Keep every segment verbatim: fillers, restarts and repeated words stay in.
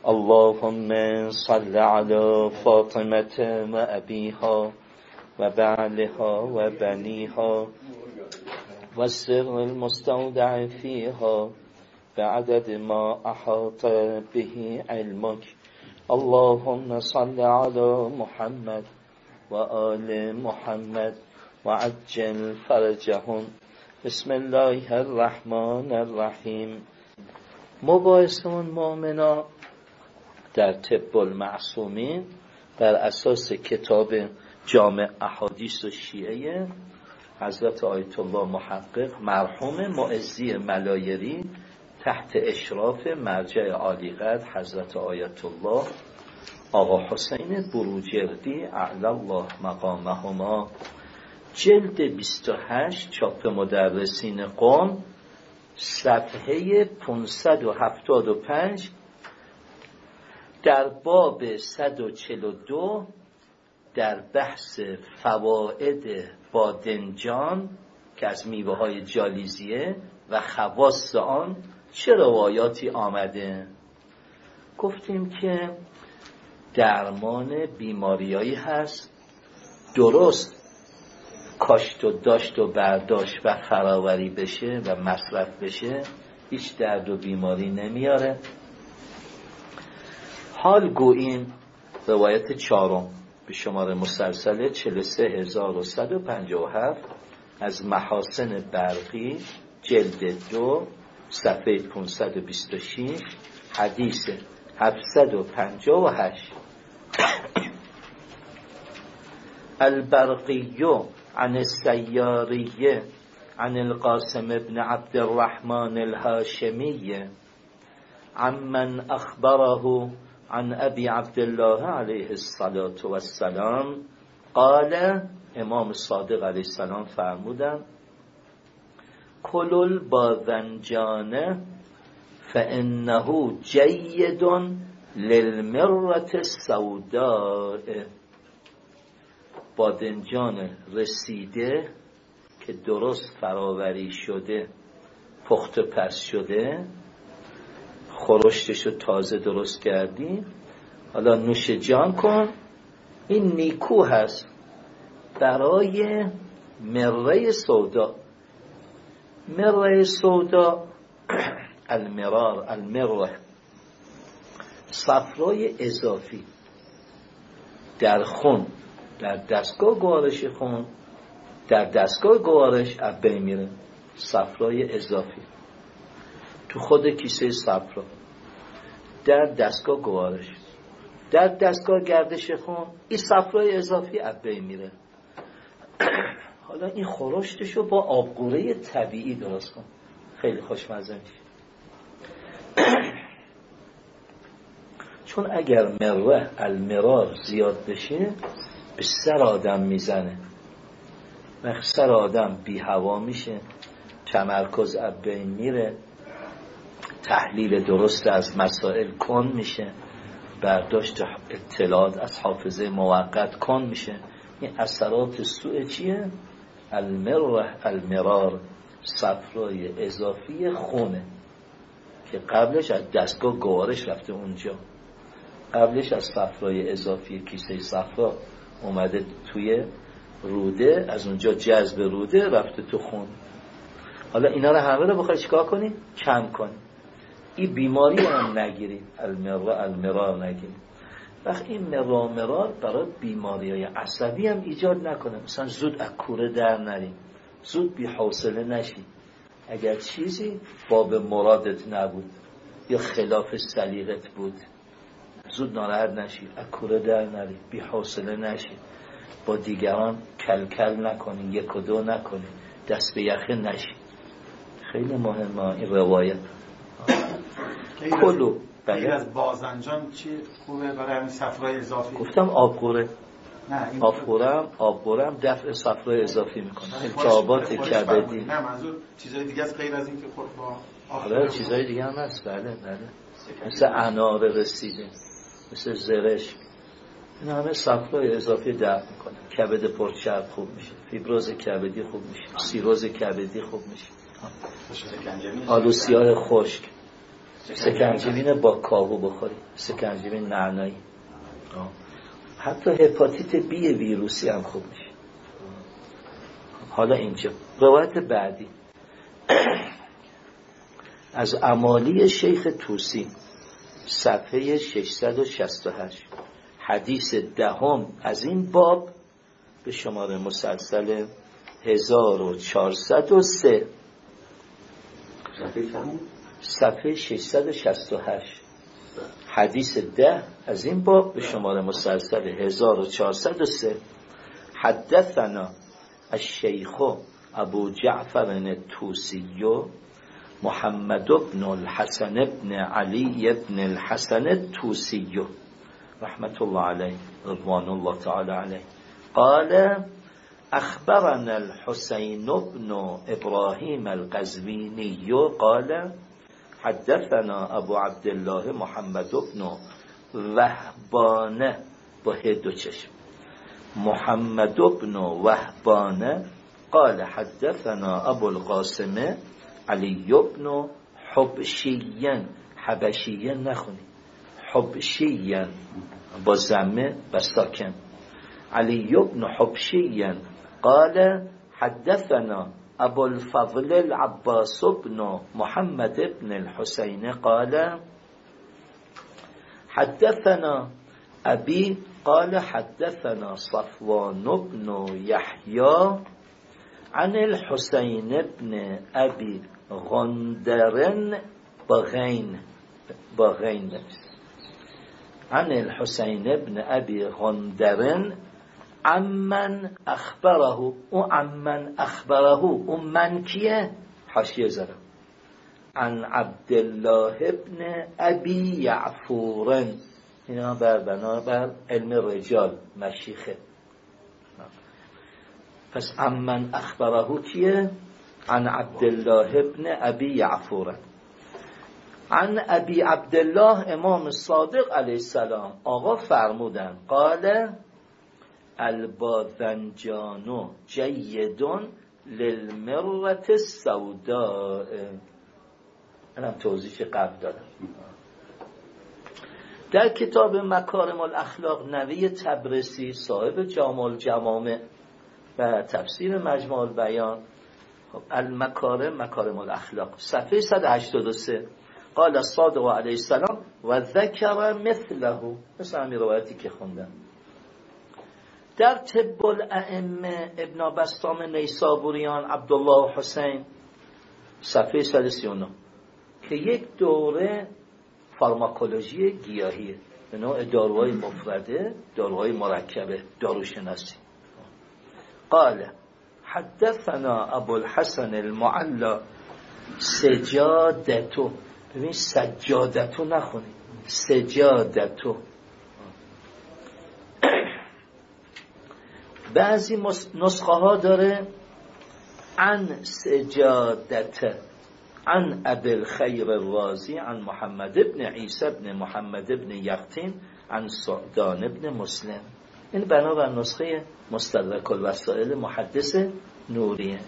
اللهم صل على فاطمة وأبيها وبعلها وبنيها والسر المستودع فيها بعدد ما أحاط به علمك. اللهم صل على محمد وآل محمد وعجل فرجهم. بسم الله الرحمن الرحیم. مباحثمون مؤمنا در طب المعصومین بر اساس کتاب جامع احادیث و شیعه حضرت آیت الله محقق مرحوم معزی ملایری تحت اشراف مرجع عالیقدر حضرت آیت الله آقا حسین بروجردی اعلی الله مقامهما، جلد بیست و هشت، چاپ مدرسین قم، صفحه پانصد و هفتاد و پنج، در باب صد و چهل و دو در بحث فواید بادنجان که از میوه های جالیزیه و خواص آن چه روایاتی آمده. گفتیم که درمان بیماریایی هست، درست کاشت و داشت و برداشت و فراوری بشه و مصرف بشه هیچ درد و بیماری نمیاره. حال گوییم روایت چهارم به شماره مسلسل چهل و سه هزار و صد و پنجاه و هفت از محاسن برقی جلد دو صفحه پانصد و بیست و شش حدیث هفتصد و پنجاه و هشت. البرقی عن السیاریه عن القاسم ابن عبد الرحمن الهاشمی عمن اخبره عن ابی عبدالله علیه الصلاة والسلام قال، امام صادق علیه السلام فرمودند: کلوا الباذنجان فانه جید للمرة السوداء. بادنجان رسیده که درست فراوری شده، پخت و پز شده، خورشتشو تازه درست کردی، حالا نوش جان کن، این نیکو هست برای مره سودا. مره سودا المرار، المره صفرای اضافی در خون، در دستگاه گوارش خون، در دستگاه گوارش از بین میره. صفرای اضافی تو خود کیسه صفرا، در دستگاه گوارش، در دستگاه گردش خون، این صفرای اضافی از بین میره. حالا این خورشتشو با آبگوره طبیعی درست کن، خیلی خوشمزه میشه. چون اگر مره المرار زیاد بشه به سر آدم میزنه، وقت سر آدم بی هوا میشه، تمرکز از بین میره، تحلیل درست از مسائل کن میشه، برداشت اطلاعات از حافظه موقت کن میشه. این اثرات سوء چیه؟ المره المرار، صفرای اضافی خونه که قبلش از دستگاه گوارش رفته اونجا، قبلش از صفرای اضافی کیسه صفرا اومده توی روده، از اونجا جذب روده رفته تو خون. حالا اینا رو همه رو بخوای چیکار کنی؟ کم کنی. این بیماری هم نگیرید، المرا المرار نگیرید. وقتی این مرا مرار برای بیماری های عصبی هم ایجاد نکنه، مثلا زود از کوره در نری، زود بی حوصله نشی، اگر چیزی باب مرادت نبود یا خلاف سلیقت بود زود ناراحت نشی، از کوره در نری، بی حوصله نشی، با دیگران کل کل نکنی، یک و دو نکنی، دست به یخه نشی. خیلی مهمه این روایت. کلو غیر از بازنجان چی خوبه برای همین صفرای اضافی؟ گفتم آبگوره. نه آبگورم آبگورم دفع صفرای اضافی میکنه، التهابات کبدی. نه منظور چیزای دیگه است غیر از این که خود با آره چیزای دیگه هم هست. بله بله، مثل انار رسیده، مثل زرش، این همه صفرای اضافی دفع میکنه. کبد پرچرب خوب میشه، فیبروز کبدی خوب میشه، سیروز کبدی خوب میشه، آلو سیاه خشک سکنجبین با کاهو بخوری، سکنجبین نعنایی. حتی هپاتیت بی ویروسی هم خوب میشه. حالا اینجا روایت بعدی از امالی شیخ طوسی صفحه ششصد و شصت و هشت، حدیث دهم از این باب به شماره مسلسل هزار و چهارصد و سه، صفحه ششصد و شصت و هشت، حدیث ده از این باب به شماره مسلسل هزار و چهارصد و سه. حدثنا الشیخ ابو جعفر الطوسی محمد بن الحسن بن علی بن الحسن الطوسی رحمت الله علیه رضوان الله تعالی علیه قال اخبرنا الحسين بن ابراهيم القزويني قال حدثنا ابو عبد الله محمد بن وهبان با هدو چشم محمد بن وهبان قال حدثنا ابو القاسم علی بن حبشیان، حبشیان نخونی، حبشیان با ضمه و ساکن، علی بن حبشیان قال حدثنا ابو الفضل العباس بن محمد بن الحسين قال حدثنا ابي قال حدثنا صفوان بن يحيى عن الحسين بن ابي غندر بغين بغين عن الحسين بن ابي غندر عمن اخبره او عمن اخبره او من کیه؟ حاشیه زدم. عن عبدالله ابن ابی یعفور، اینا بر بنا بر علم رجال مشیخه. پس عمن اخبره کیه؟ عن عبدالله ابن ابی یعفور. عن ابی عبدالله امام صادق علیه السلام آقا فرمودن قال الباذنجان جیدون للمرة السوداء. منم توضیح قبل دادم. در کتاب مکارم الاخلاق نوی تبرسی صاحب جامع الجوامع و تفسیر مجموع البیان، خب المکارم مکارم الاخلاق صفحه صد و هشتاد و سه قال الصادق علیه السلام و ذکر مثله، مثل همین روایتی که خوندم. در طب الائمه ابن بسطام نیسابوریان عبدالله حسین صفحه صد و سی و نه که یک دوره فارماکولوژی گیاهیه به نوع داروهای مفرده، داروهای مرکبه، داروشناسی. قال حدثنا ابو الحسن المعلا سجادتو، ببین سجادتو نخونی، سجادتو. بعضی نسخه ها داره عن سجادت عن ابی الخیر الرازی عن محمد ابن عیسی ابن محمد ابن یقطین عن سعدان ابن مسلم. این بنابر نسخه مستدرک الوسائل محدث نوریه.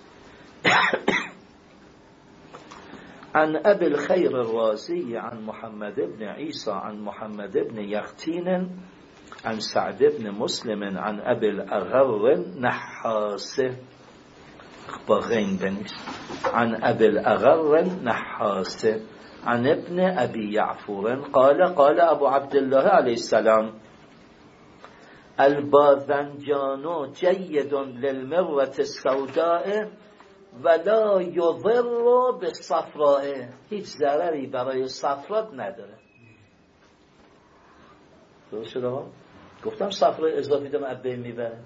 عن ابی الخیر الرازی عن محمد ابن عیسی عن محمد ابن یقطین عن سعد ابن مسلم عن ابي الاغر نحاس با غین بنیست عن ابي الاغر نحاس عن ابن ابي يعفور قال قال ابو عبد الله عليه السلام الباذنجان جيد للمرة السوداء ولا يضر بالصفراء، هیچ ضرری برای صفرات نداره. درست شده ها؟ گفتم صفرای اضافی دم ابه میبره.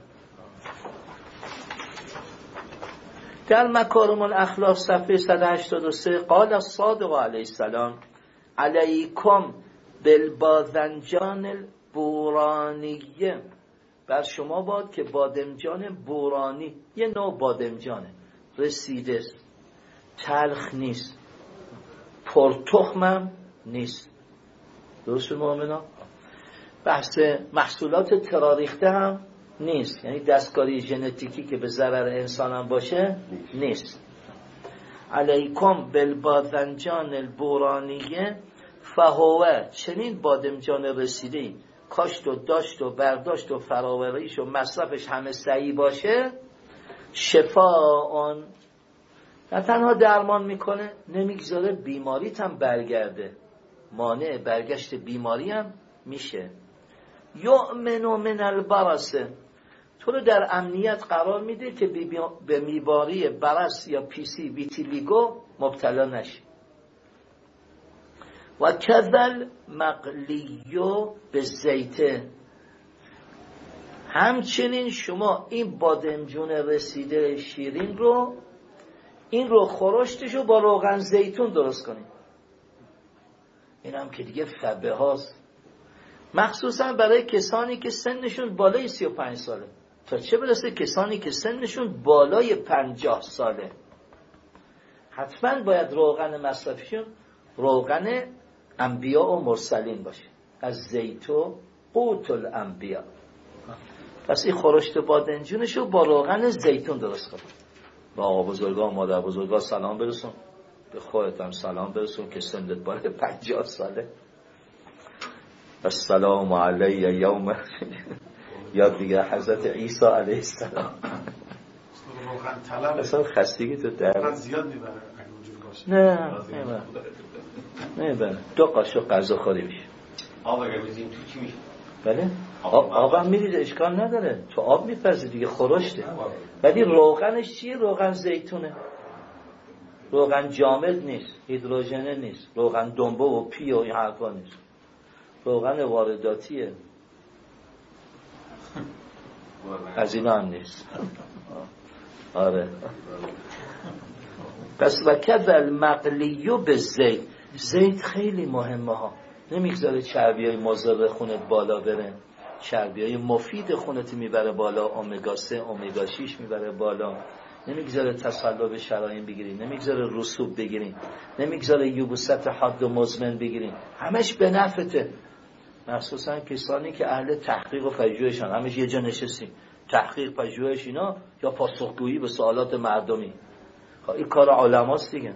در مکارم الاخلاق صفحه صد و هشتاد و سه قال الصادق علیه السلام علیکم بالباذنجان البورانیه، بر شما باد که بادمجان بورانی، یه نوع بادمجانه، رسیده، تلخ نیست، پرتخمم نیست. درست مؤمنا؟ بحث محصولات تراریخته هم نیست، یعنی دستکاری ژنتیکی که به ضرر انسان هم باشه نیست. علیکم بالباذنجان البورانیه فهوه، چنین بادمجان رسیده کاشت و داشت و برداشت و فراوریش و مصرفش همه صحیح باشه، شفاء، نه تنها درمان میکنه، نمیگذاره بیماریت هم برگرده، مانع برگشت بیماری هم میشه. یؤمن من البرص، تو رو در امنیت قرار میده که به بیماری برص یا پیسی ویتیلیگو مبتلا نشی. و کذل مقلیو به زیته، همچنین شما این بادمجون رسیده شیرین رو، این رو خورشتش رو با روغن زیتون درست کنید. این هم که دیگه فبه هاست، مخصوصا برای کسانی که سنشون بالای سی و پنج ساله، تا چه برسه کسانی که سنشون بالای پنجاه ساله. حتما باید روغن مصرفیشون روغن انبیاء و مرسلین باشه، از زیتون قوت الانبیاء. پس این خورشت بادمجونش رو با روغن زیتون درست کن. با آقا بزرگا و مادر بزرگا سلام برسون، به خودت هم سلام برسون که سنت بالای پنجاه ساله. السلام علی یوم یاد دیگه حضرت عیسی علیه السلام. روغن طلب اصلا خستگی تو در زیاد میبره اگه وجود باشه. نه نه نه بله دو قاشق غذا خوری میشه. آب اگه بزنیم تو چی میشه؟ بله آب آبم میریزه، اشکال نداره، تو آب میپزه دیگه، خورشته. ولی روغنش چیه؟ روغن زیتونه، روغن جامد نیست، هیدروژنه نیست، روغن دنبه و پی و این حرفا نیست، روغن وارداتیه، از اینا هم نیست. آره. پس وکذ المقلیو به زیت، زیت خیلی مهمه ها، نمیگذاره چربی های مضر خونت بالا بره، چربی های مفید خونت میبره بالا، اومگا سه اومگا شش میبره بالا، نمیگذاره تصلب شرايين بگیرین، نمیگذاره رسوب بگیرین، نمیگذاره یبوست حاد و مزمن بگیرین، همش به نفعته. مخصوصا کسانی که اهل تحقیق و پژوهشن، همش یه جا نشستیم تحقیق پژوهش اینا یا پاسخگویی به سوالات مردمی. این کار علماست دیگه.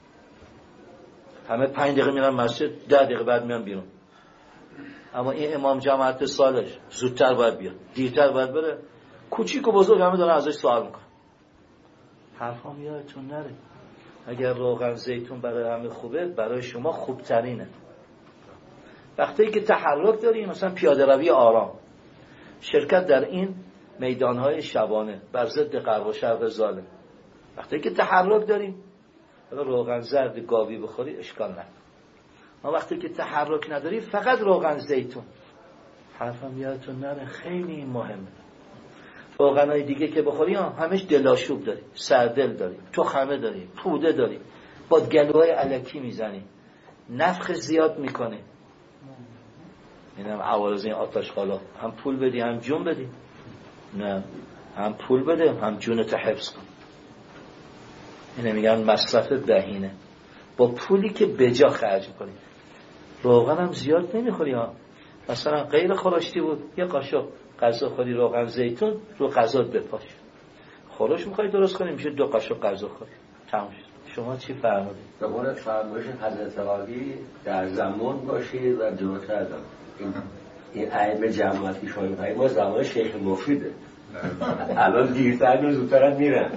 همه پنج دقیقه میرن مسجد، ده دقیقه بعد میان بیرون. اما این امام جماعت سالش زودتر باید بیاد، دیرتر باید بره، کوچیک و بزرگ همه دارن ازش سوال میکنن. حرفام یادتون نره، اگر روغن زیتون برای همه خوبه، برای شما خوبترینه. وقتی که تحرک داریم، مثلا پیاده روی آرام، شرکت در این میدانهای شبانه بر ضد غرب و شرق ظالم، وقتی که تحرک داریم، اگر روغن زرد گاوی بخوری اشکال نداره. ما وقتی که تحرک نداری، فقط روغن زیتون. حرفم یادتون نره، خیلی مهمه. روغنای دیگه که بخوری همش دلاشوب داری، سردل داری، تخمه داری، پوده داری، با گلوهای الکی میزنی، نفخ زیاد میکنه. اینم عوارض این آتش‌خالا، هم پول بدی هم جون بدی. نه، هم پول بده هم جونت حفظ کن. اینه میگن مصرف بهینه، با پولی که بجا خرج کنی. روغن هم زیاد نمیخوری ها، مثلا غیر خورشتی بود یه قاشق غذا خوری روغن زیتون رو غذات بپاش. خورش میخوای درست کنی میشه دو قاشق غذا خوری، تمام شد. شما چی فرمودید؟ به قول فرمایش حضرت عالی در زمان باشید و جلوتر از این این ائمه جماعت که شما میگید ما زمان شیخ مفیده، الان دیرتر و زودتر هم میرن.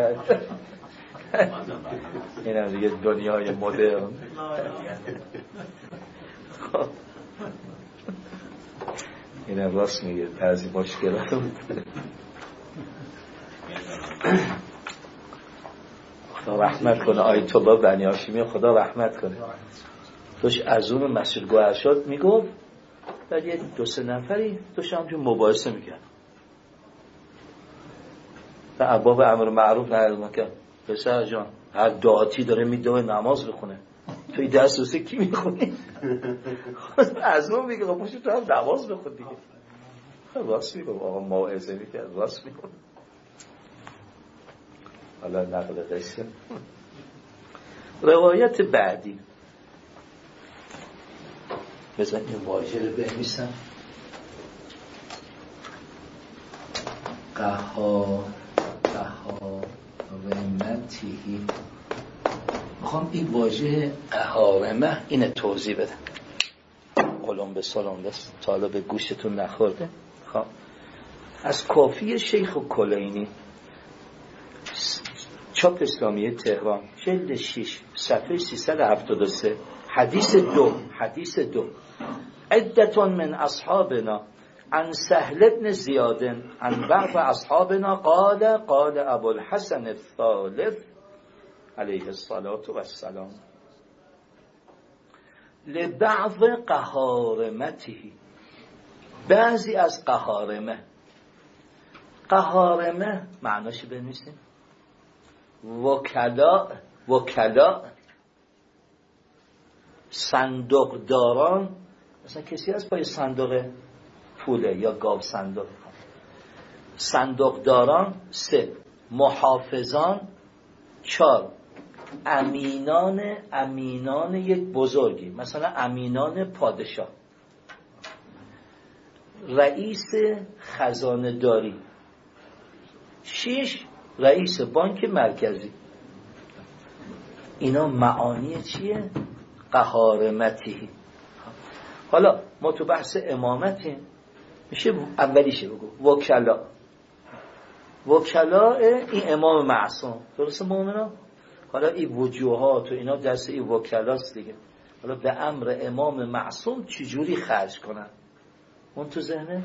این هم دیگه دنیای مدرن. این هم راست میگه، از این مشکلات خدا رحمت کنه. آیت الله بنی هاشمی خدا رحمت کنه، توش از اون مسجد گوهرشاد میگفت، بعد یه دو سه نفری توش همچون مباحثه میکرد و ابواب امر معروف نهی مکن. پسر جان هر دعاتی داره میدوه نماز بخونه، توی دست وسه کی میخونی؟ از اون میگه پوشو تو هم نماز بخون دیگه. راست میگم آقا موعظه میکرد، راست میگم. حالا نقل قصه. روایت بعدی بزن این واژه رو بنویسم. قها قها و منتیهی میخوام این واژه قهارمه اینه توضیح بدم. قلم به سلام دست تا حالا به گوشتون نخورده. خب از کافی شیخ کلینی، چاپ اسلامی تهران، جلد شش، صفحه سیصد و هفتاد و سه، حدیث دو حدیث دو عدتون من اصحابنا عن سهل بن زیاد عن بعض اصحابنا قال قال ابو الحسن الثالث علیه الصلاة والسلام لبعض قهارمته، بعضی از قهارمه. قهارمه معناش بنویسیم وکلا، وکلا صندوق داران، مثلا کسی از پای صندوق پوله یا گاو صندوق. صندوق داران سه، محافظان چهار، امینان، امینان یک بزرگی مثلا امینان پادشاه، رئیس خزانه داری، شش، رئیس بانک مرکزی. اینا معانی چیه؟ قهارمتی. حالا ما تو بحث امامتیم، میشه اولیشه بگو وکلا. وکلا این امام معصوم، درسته مومنا؟ حالا این وجوهات و اینا دست این وکلاست دیگه. حالا به امر امام معصوم چجوری خرج کنن؟ اون تو ذهنه؟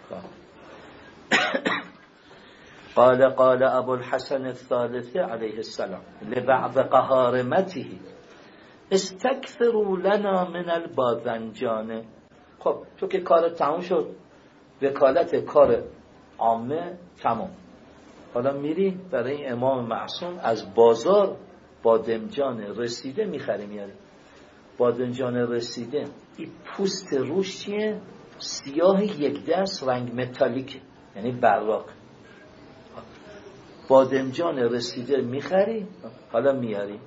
قال قال ابو الحسن الثالث علیه السلام لبعض قهارمته استکثروا لنا من الباذنجان. خب تو که کار تموم شد، وکالت کار عامه تموم، حالا میری برای امام معصوم از بازار بادمجان رسیده میخری میاری. بادمجان رسیده این پوست روش چیه؟ سیاه یک دست، رنگ متالیک، یعنی براق. بادمجان رسیده میخری، حالا میاری.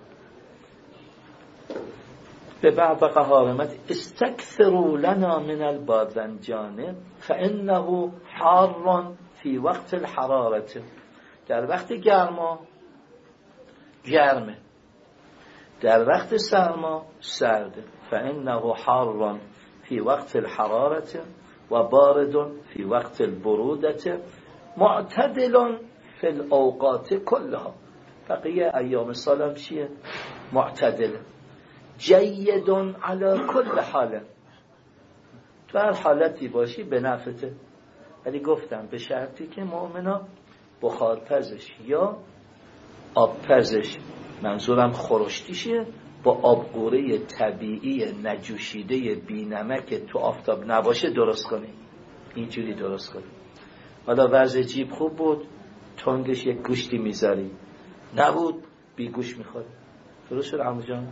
به بعض قهارمت استکثروا لنا من الباذنجان فانه حار فی وقت الحرارت. در وقت گرما گرمه، در وقت سرما سرده. فانه حار فی وقت الحرارت و بارد فی وقت البرودت معتدل فی الاوقات كلها. بقیه ایام سالم چیه؟ معتدل، جید علی کل حال، تو هر حالتی باشی به نفته. ولی گفتم به شرطی که مؤمنا بخارپزش یا آبپزش، منظورم خورشتیشه، با آبقوره طبیعی نجوشیده بی نمک تو آفتاب نباشه درست کنی. اینجوری درست کنی. حالا وضع جیب خوب بود، تنگش یک گوشتی میذاری، نبود بی گوش میخوری. درست شد عمو جان؟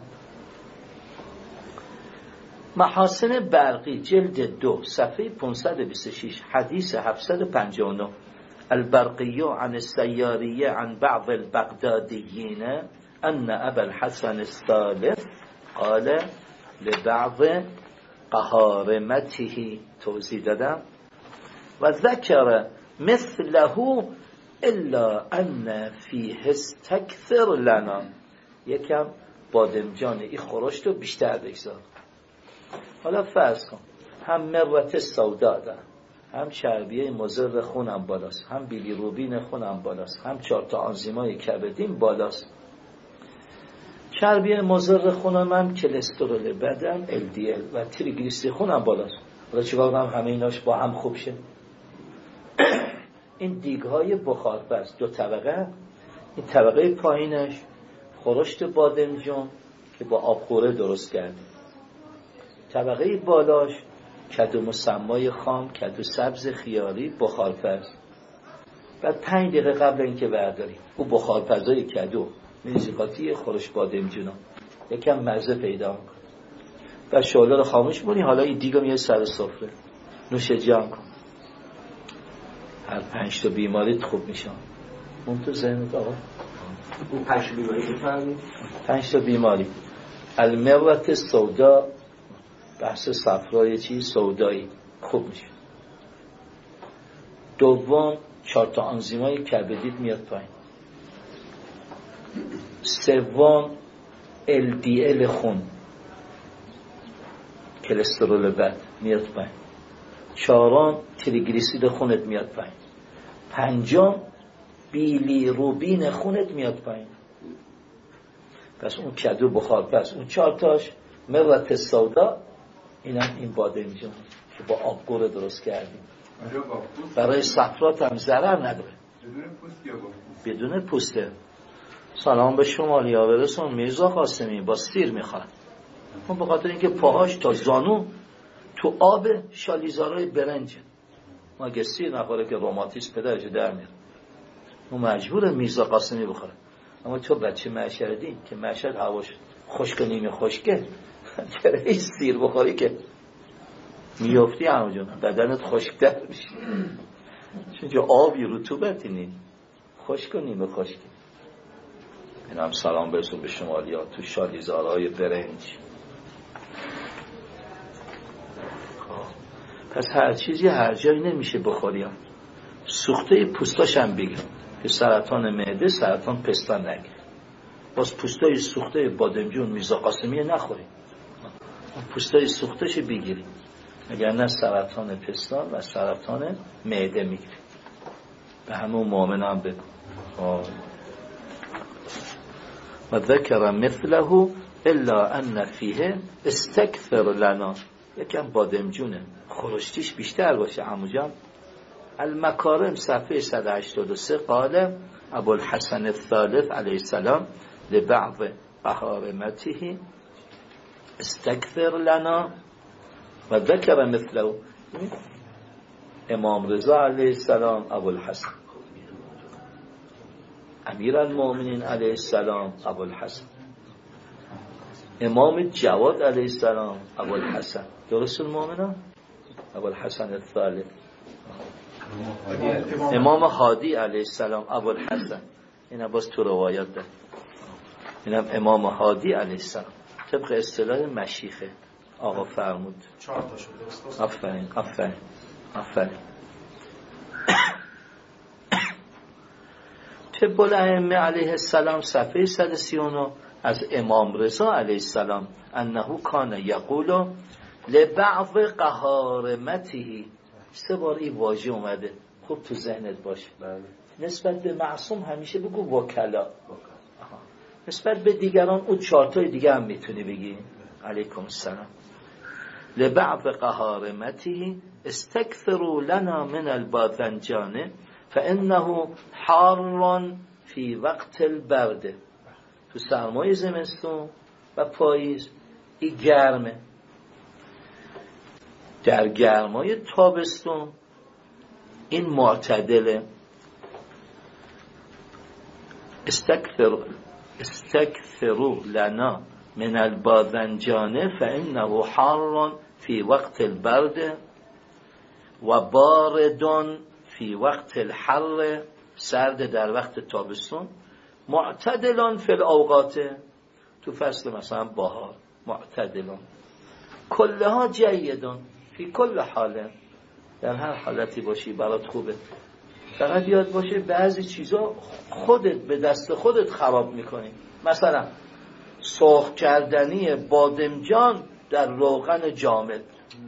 محاسن برقی جلد دو صفحه پانصد و بیست و شش، حدیث هفتصد و پنجاه و نه. البرقی عن السیاریه عن بعض البغدادیین ان ابا الحسن الثالث قال لبعض قهارمته، توضیح دادم. و ذکر مثله الا ان فیه استکثر لنا، یکم بادمجان ای خورشت رو بیشتر بگذار. حالا فرض کن هم مرت سودا دارم، هم چربیه مضر خونم بالاست، هم بیلیروبین خونم بالاست، هم چهار تا آنزیمای کبدیم بالاست. چربیه مضر خونم هم کلسترول بدن ال دی ال و تریگلیسیرید خونم بالاست. حالا چیکار کنم همه ایناش با هم خوب شه؟ این دیگ‌های بخارپز دو طبقه، این طبقه پایینش خورشت بادمجان که با آبقوره درست کرده، طبقه بالاش کدو مسمای خام، کدو سبز خیاری بخارپز. بعد پنج دقیقه قبل اینکه برداریم او بخارپزای کدو میزیقاتی خورشت بادمجان یکم مزه پیدا میکنه. بعد شعله رو خاموش کنی، حالا این دیگو میای سر سفره، نوش جان کن. هر پنج تا بیماریت خوب میشن. اون تو ذهنت آقا؟ اون پنج بیماری بفرمایید. پنج تا بیماری: المرت سودا، بحث صفرای چی؟ سودایی خوب میشه. دوم چهار تا آنزیمای کبدیت میاد پایین. سوم ال دی ال خون، کلسترول بد میاد پایین. چهارم تریگلیسیرید خونت میاد پایین. پنجم بیلیروبین خونت میاد پایین. پس اون کدو بخار، پس اون چهار تاش مرات سودا، اینم این بادمجون که با آبگور درست کردیم. برای صفرات هم ضرر نداره. بدون پوست یا با پوست؟ بدون پوسته. سلام به شمالی ها برسون. میرزا قاسمی با سیر میخورن. اون به خاطر اینکه پاهاش تا زانو تو آب شالیزارای برنج، ما اگه سیر نخوره که روماتیسم پدرش در میره، اون مجبور میرزا قاسمی بخوره. اما تو بچه معشردی که معشرد هواش خشک نیمه خشکه، چرا سیر بخوری که میافتی همه جون بدنت خشکتر میشه، چون جا آبی رطوبتی نیست، خشک و نیمه خشکی. این هم سلام برسون به شمالی ها تو شالیزارهای برنج. پس هر چیزی هر جایی نمیشه بخوری ها. سوخته پوستاش هم بگیر که سرطان معده، سرطان پستان نگیر. باز پوستای سوخته بادمجون میرزا قاسمی نخوری، پوستای سوختش بگیری، اگر نه سرطان پستان و سرطان معده میگیری. به همون مؤمن هم بگو. و ذکر مثله الا ان فیه استکثر لنا، یکم بادمجونه خورشتیش بیشتر باشه. عموجان المکارم صفحه صد و هشتاد و سه قال ابو الحسن الثالث علیه السلام لبعض قهارمته استکثر لنا و ذکر مثله. امام رضا علیه السلام ابو الحسن، امیر المؤمنین علیه السلام ابو الحسن، امام جواد علیه السلام ابو الحسن، درست المؤمنان ابو الحسن الثالث. امام هادی علیه السلام ابو الحسن، این باز تو روایات ده. اینم امام هادی علیه السلام طبق اصطلاح مشیخه. آقا فرمود چهار تا شد، درست؟ آفرین آفرین آفرین. طب الائمه علیه السلام صفحه صد و سی و نه از امام رضا علیه السلام انه کان یقول لبعض قهارمته. سه بار این واژه اومده، خوب تو ذهنت باشه. نسبت به معصوم همیشه بگو وکلا، نسبت به دیگران او چارتای دیگه هم میتونی بگی. علیکم السلام. لبعض قهارمته استکثروا لنا من الباذنجان فانه حار فی وقت البرد. تو سرمای زمستون و پاییز این گرمه، در گرمای تابستون این معتدله. استکثر استکثروا لنا من الباذنجان فانه حار فی وقت البرد و بارد فی وقت الحر، سرد در وقت تابستون، معتدلان فی الاوقات، تو فصل مثلا بهار معتدلان، کلها جیدان فی کل حال، در هر حالتی باشی برات خوبه. فقط یاد باشه بعضی چیزا خودت به دست خودت خراب میکنی. مثلا سرخ کردنی بادمجان در روغن جامد،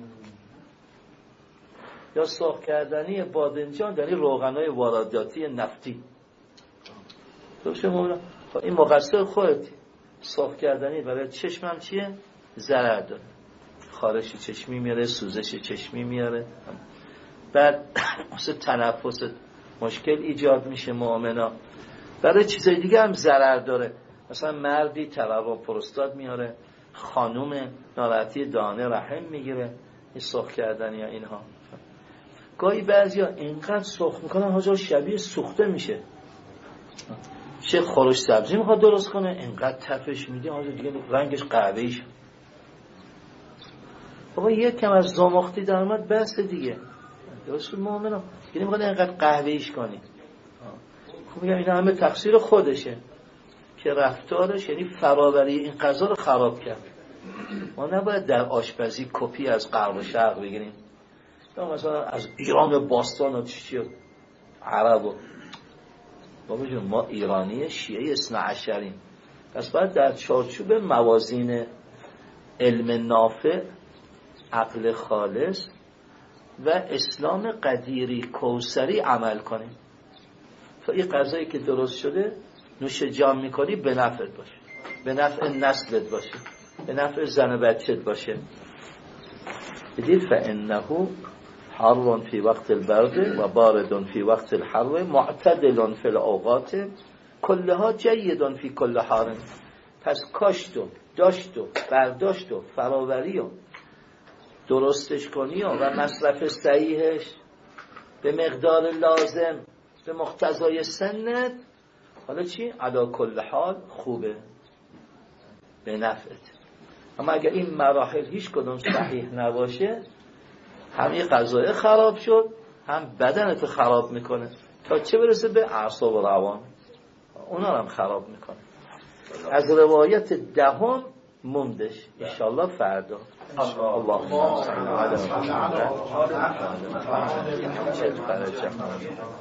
یا سرخ کردنی بادمجان در این روغنای وارداتی نفتی. درسته مولا؟ این مقصر خودتی. سرخ کردنی برای چشمم چیه؟ ضرر داره، خارش چشمی میاره، سوزش چشمی میاره، بعد واسه تنفست مشکل ایجاد میشه. مؤمنا برای چیزای دیگه هم ضرر داره. مثلا مردی تورم پروستات میاره، خانوم ناراحتی دانه رحم میگیره، این سرخ کردن یا اینها. گاهی بعضیا اینقدر سرخ میکنن حاجا شبیه سوخته میشه. چه خورش سبزی میخواد درست کنه، اینقدر تپش میده حاجا دیگه رنگش قهوه‌ای شد. بابا یک کم از زمختی در اومد بس دیگه. درست مؤمنم یعنی میخواد اینقدر قهوه‌ایش کنی. خب میگم اینا همه تقصیر خودشه که رفتارش یعنی فراوری این غذا رو خراب کرد. ما نباید در آشپزی کپی از غرب و شرق بگیریم، یا مثلا از ایران باستان و چی عرب و بابا جون، ما ایرانی شیعه اثنا عشریم، پس باید در چارچوب موازین علم نافع، عقل خالص و اسلام قدیری کوثری عمل کنیم تا این غذایی که درست شده نوش جان میکنی به نفعت باشه، به نفع نسلت باشه، به نفع زن و بچت باشه. بدید فانه حر فی وقت البرد و بارد فی وقت الحر معتدل فی الاوقات کلها جید فی کل حال. پس کاشت و داشت و برداشت و فراوری و درستش کنی و مصرف صحیحش به مقدار لازم به مقتضای سنت، حالا چی؟ علا کل حال خوبه، به نفعت. اما اگر این مراحل هیچ کدوم صحیح نباشه، هم این غذای خراب شد، هم بدنت خراب میکنه، تا چه برسه به اعصاب و روان، اونا هم خراب میکنه. از روایت دهم موندش انشالله فردا. اللهم صل علی محمد.